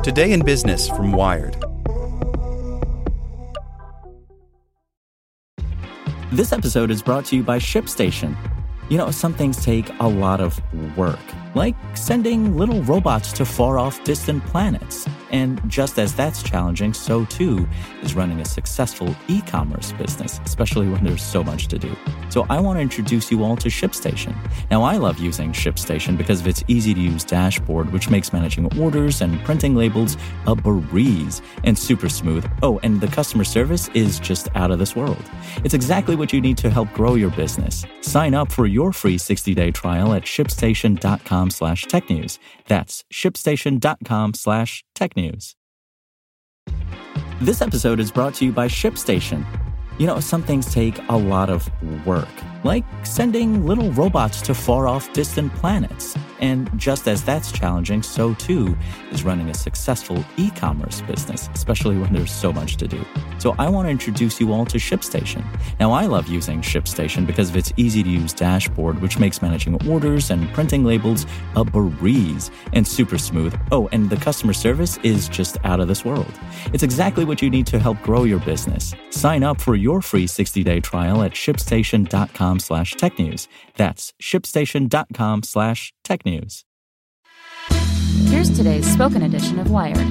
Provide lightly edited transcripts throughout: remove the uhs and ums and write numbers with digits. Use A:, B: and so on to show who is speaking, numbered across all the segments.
A: Today in Business from Wired.
B: This episode is brought to you by ShipStation. You know, some things take a lot of work, like sending little robots to far-off distant planets. And just as that's challenging, so too is running a successful e-commerce business, especially when there's so much to do. So I want to introduce you all to ShipStation. Now, I love using ShipStation because of its easy-to-use dashboard, which makes managing orders and printing labels a breeze and super smooth. Oh, and the customer service is just out of this world. It's exactly what you need to help grow your business. Sign up for your free 60-day trial at shipstation.com/technews. That's shipstation.com/technews. This episode is brought to you by ShipStation. You know, some things take a lot of work, like sending little robots to far-off distant planets. And just as that's challenging, so too is running a successful e-commerce business, especially when there's so much to do. So I want to introduce you all to ShipStation. Now, I love using ShipStation because of its easy-to-use dashboard, which makes managing orders and printing labels a breeze and super smooth. Oh, and the customer service is just out of this world. It's exactly what you need to help grow your business. Sign up for your free 60-day trial at shipstation.com/technews. That's shipstation.com/technews.
C: Here's today's spoken edition of Wired.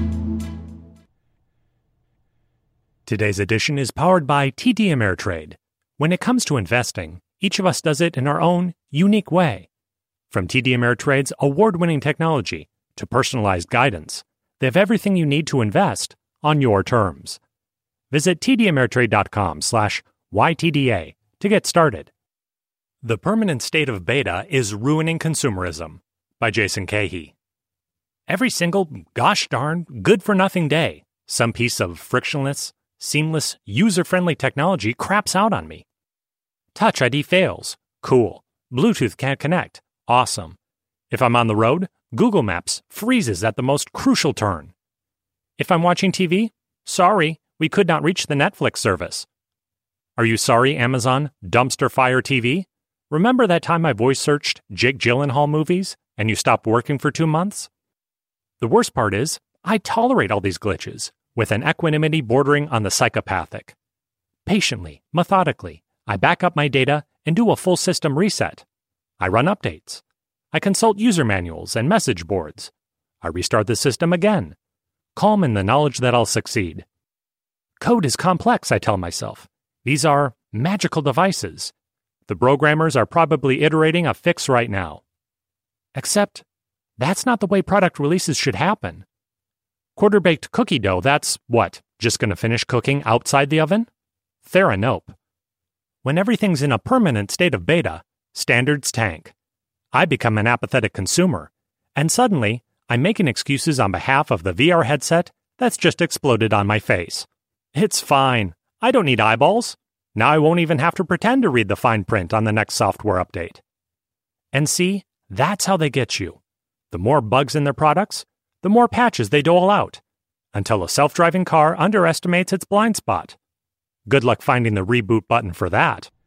D: Today's edition is powered by TD Ameritrade. When it comes to investing, each of us does it in our own, unique way. From TD Ameritrade's award-winning technology to personalized guidance, they have everything you need to invest on your terms. Visit tdameritrade.com/YTDA to get started. The Permanent State of Beta is Ruining Consumerism by Jason Cahey. Every single, gosh darn, good-for-nothing day, some piece of frictionless, seamless, user-friendly technology craps out on me. Touch ID fails. Cool. Bluetooth can't connect. Awesome. If I'm on the road, Google Maps freezes at the most crucial turn. If I'm watching TV, sorry, we could not reach the Netflix service. Are you sorry, Amazon Dumpster Fire TV? Remember that time I voice searched Jake Gyllenhaal movies and you stopped working for 2 months? The worst part is, I tolerate all these glitches with an equanimity bordering on the psychopathic. Patiently, methodically, I back up my data and do a full system reset. I run updates. I consult user manuals and message boards. I restart the system again, calm in the knowledge that I'll succeed. Code is complex, I tell myself. These are magical devices. The programmers are probably iterating a fix right now. Except, that's not the way product releases should happen. Quarter-baked cookie dough, that's what? Just going to finish cooking outside the oven? Thera-nope. When everything's in a permanent state of beta, standards tank. I become an apathetic consumer, and suddenly, I'm making excuses on behalf of the VR headset that's just exploded on my face. It's fine. I don't need eyeballs. Now I won't even have to pretend to read the fine print on the next software update. And see, that's how they get you. The more bugs in their products, the more patches they dole out, until a self-driving car underestimates its blind spot. Good luck finding the reboot button for that.